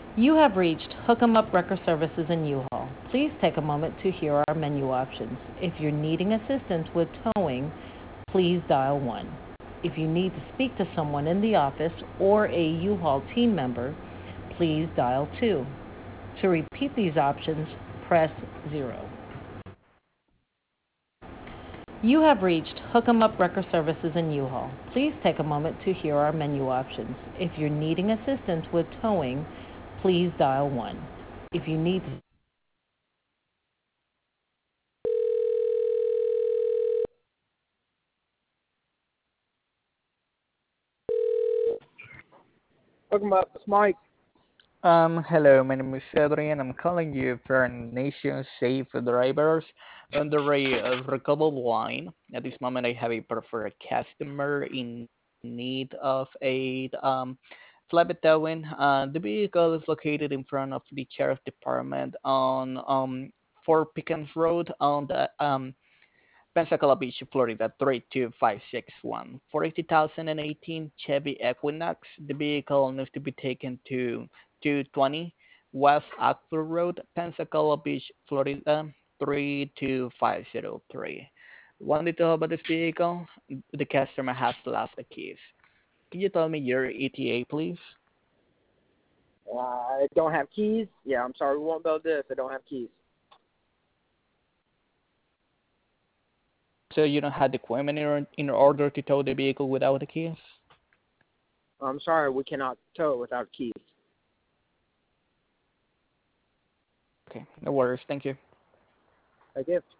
You have reached Hook 'em Up Wrecker Services in U-Haul. Please take a moment to hear our menu options. If you're needing assistance with towing, please dial 1. If you need to speak to someone in the office or a U-Haul team member, please dial 2. To repeat these options, press 0. You have reached Hook 'em Up Wrecker Services in U-Haul. Please take a moment to hear our menu options. If you're needing assistance with towing, please dial 1. If you need to Talking about this Mike. Hello, my name is Adrian. I'm calling you from Nation Safe Drivers under a recoverable line. At this moment, I have a preferred customer in need of a flatbed towing. The vehicle is located in front of the Sheriff Department on Fort Pickens Road on the Pensacola Beach, Florida, 32561. For a 2018 Chevy Equinox, the vehicle needs to be taken to 220 West Oakville Road, Pensacola Beach, Florida, 32503. Wanted to know about this vehicle? The customer has lost the keys. Can you tell me your ETA, please? I don't have keys. Yeah, I'm sorry. We won't build this. I don't have keys. So you don't have the equipment in order to tow the vehicle without the keys? I'm sorry. We cannot tow without keys. Okay, no worries. Thank you. I guess.